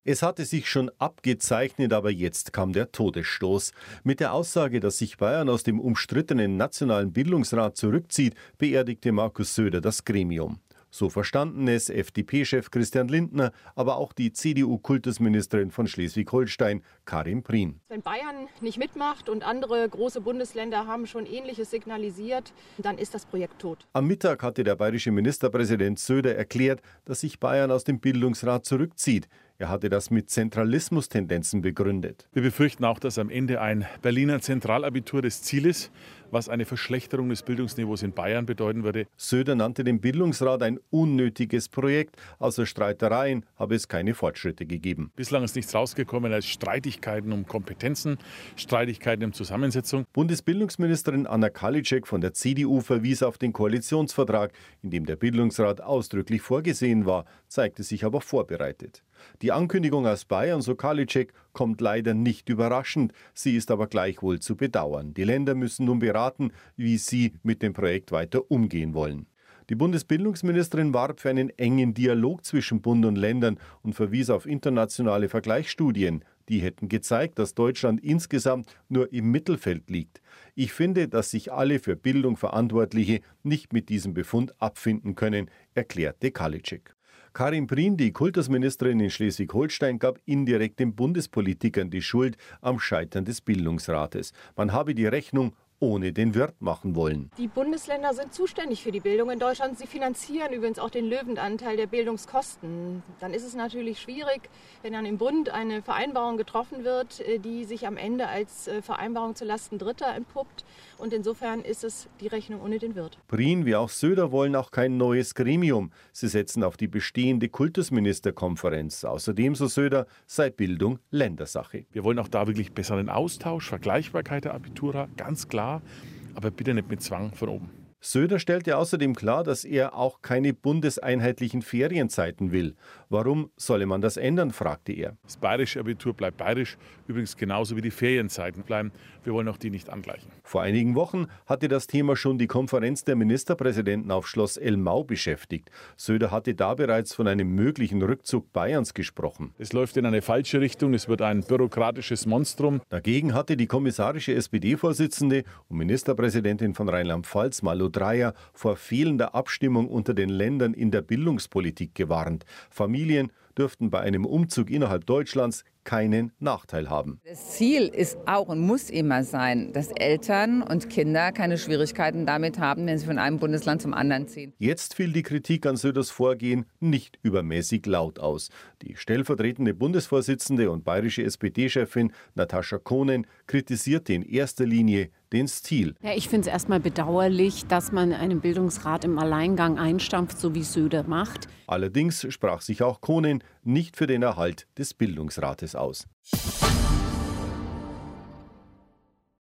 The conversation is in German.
Es hatte sich schon abgezeichnet, aber jetzt kam der Todesstoß. Mit der Aussage, dass sich Bayern aus dem umstrittenen Nationalen Bildungsrat zurückzieht, beerdigte Markus Söder das Gremium. So verstanden es FDP-Chef Christian Lindner, aber auch die CDU-Kultusministerin von Schleswig-Holstein, Karin Prien. Wenn Bayern nicht mitmacht und andere große Bundesländer haben schon Ähnliches signalisiert, dann ist das Projekt tot. Am Mittag hatte der bayerische Ministerpräsident Söder erklärt, dass sich Bayern aus dem Bildungsrat zurückzieht. Er hatte das mit Zentralismustendenzen begründet. Wir befürchten auch, dass am Ende ein Berliner Zentralabitur das Ziel ist, was eine Verschlechterung des Bildungsniveaus in Bayern bedeuten würde. Söder nannte den Bildungsrat ein unnötiges Projekt. Außer Streitereien habe es keine Fortschritte gegeben. Bislang ist nichts rausgekommen als Streitigkeiten um Kompetenzen, Streitigkeiten um Zusammensetzung. Bundesbildungsministerin Anna Karliczek von der CDU verwies auf den Koalitionsvertrag, in dem der Bildungsrat ausdrücklich vorgesehen war, zeigte sich aber vorbereitet. Die Ankündigung aus Bayern, so Karliczek, kommt leider nicht überraschend. Sie ist aber gleichwohl zu bedauern. Die Länder müssen nun beraten, wie sie mit dem Projekt weiter umgehen wollen. Die Bundesbildungsministerin warb für einen engen Dialog zwischen Bund und Ländern und verwies auf internationale Vergleichsstudien. Die hätten gezeigt, dass Deutschland insgesamt nur im Mittelfeld liegt. Ich finde, dass sich alle für Bildung Verantwortliche nicht mit diesem Befund abfinden können, erklärte Karliczek. Karin Prien, die Kultusministerin in Schleswig-Holstein, gab indirekt den Bundespolitikern die Schuld am Scheitern des Bildungsrates. Man habe die Rechnung ohne den Wirt machen wollen. Die Bundesländer sind zuständig für die Bildung in Deutschland. Sie finanzieren übrigens auch den Löwenanteil der Bildungskosten. Dann ist es natürlich schwierig, wenn dann im Bund eine Vereinbarung getroffen wird, die sich am Ende als Vereinbarung zulasten Dritter entpuppt. Und insofern ist es die Rechnung ohne den Wirt. Prien wie auch Söder wollen auch kein neues Gremium. Sie setzen auf die bestehende Kultusministerkonferenz. Außerdem, so Söder, sei Bildung Ländersache. Wir wollen auch da wirklich besseren Austausch, Vergleichbarkeit der Abitura, ganz klar, aber bitte nicht mit Zwang von oben. Söder stellte außerdem klar, dass er auch keine bundeseinheitlichen Ferienzeiten will. Warum solle man das ändern, fragte er. Das bayerische Abitur bleibt bayerisch, übrigens genauso wie die Ferienzeiten bleiben. Wir wollen auch die nicht angleichen. Vor einigen Wochen hatte das Thema schon die Konferenz der Ministerpräsidenten auf Schloss Elmau beschäftigt. Söder hatte da bereits von einem möglichen Rückzug Bayerns gesprochen. Es läuft in eine falsche Richtung, es wird ein bürokratisches Monstrum. Dagegen hatte die kommissarische SPD-Vorsitzende und Ministerpräsidentin von Rheinland-Pfalz, Malu Dreyer, vor fehlender Abstimmung unter den Ländern in der Bildungspolitik gewarnt. Familien dürften bei einem Umzug innerhalb Deutschlands keinen Nachteil haben. Das Ziel ist auch und muss immer sein, dass Eltern und Kinder keine Schwierigkeiten damit haben, wenn sie von einem Bundesland zum anderen ziehen. Jetzt fiel die Kritik an Söders Vorgehen nicht übermäßig laut aus. Die stellvertretende Bundesvorsitzende und bayerische SPD-Chefin Natascha Kohnen kritisierte in erster Linie den Stil. Ja, ich finde es erstmal bedauerlich, dass man einen Bildungsrat im Alleingang einstampft, so wie Söder macht. Allerdings sprach sich auch Kohnen nicht für den Erhalt des Bildungsrates aus.